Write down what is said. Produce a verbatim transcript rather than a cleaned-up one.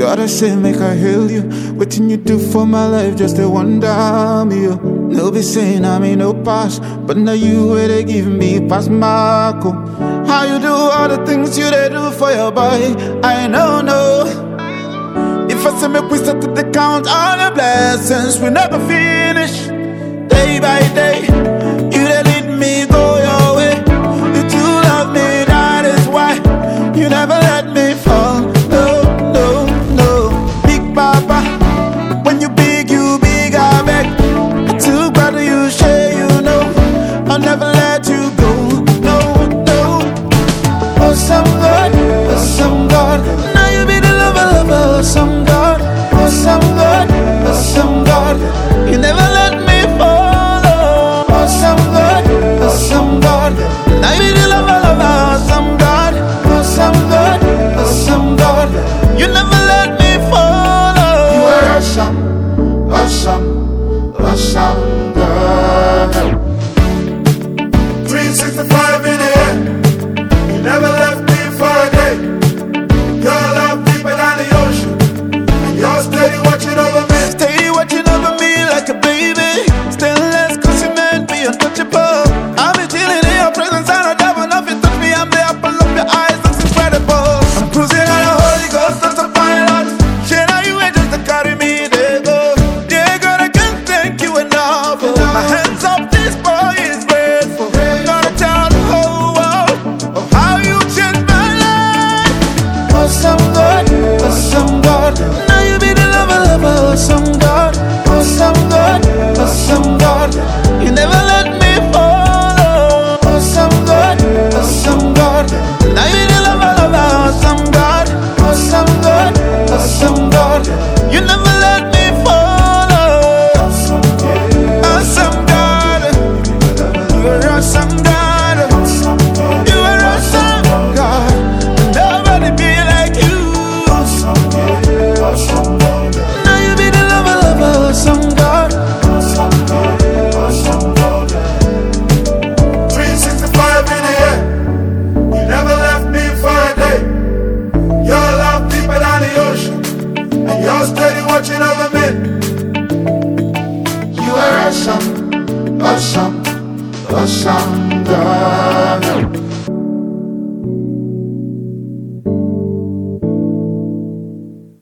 gotta say, make I hail you. Waiting you do for my life, just a wonder me. You no be saying I mean no pass, but now you where they give me pass Marco. How you do all the things you they do for your boy? I know, no. If I say make we start to the count all the blessings, we never finish. Day by day, you they lead me go your way. You do love me, that is why you never let me fall. No, no, no. Big Papa, when you big, you big, I beg. I too proud of you, share, you know. I'll never let you go. No, no. Awesome God, awesome God. Now you be the lover, lover, awesome God. Awesome God, awesome God. You never let me fall. Oh, awesome God, awesome God. Now you be the lover, lover, awesome God. Awesome God, awesome God. You never let me fall. Oh. You are awesome, awesome, awesome God. three sixty-five in the air. You never left me for a day. Your love deeper than the ocean. And you're steady watching over me. Stay watching over me like a baby. Stainless cause you made me untouchable. I'll be chilling in your presence and I never know if you touch me. I'm the apple of your eyes, that's incredible. I'm cruising on the Holy Ghost, that's a pilot. Shit, are you angels to carry me, they go. Yeah, God, I can't thank you enough. Oh, my hands up, this boy is grateful. I'm gonna tell the whole world of how you changed my life. Awesome God, awesome God. Now you be the lover, lover, awesome God. Awesome God, awesome God. You never let me fall. Oh, awesome God, awesome God. Now you the lover, lover, awesome God. Awesome God, awesome God. You never let me fall. Oh, awesome God, you are awesome God. You are awesome God. Nobody be like you. Now you be the lover, lover, awesome God. three sixty-five in the air. You never left me for a day. Your love deeper than the ocean. And you're steady watching over me. You are awesome, awesome, awesome God.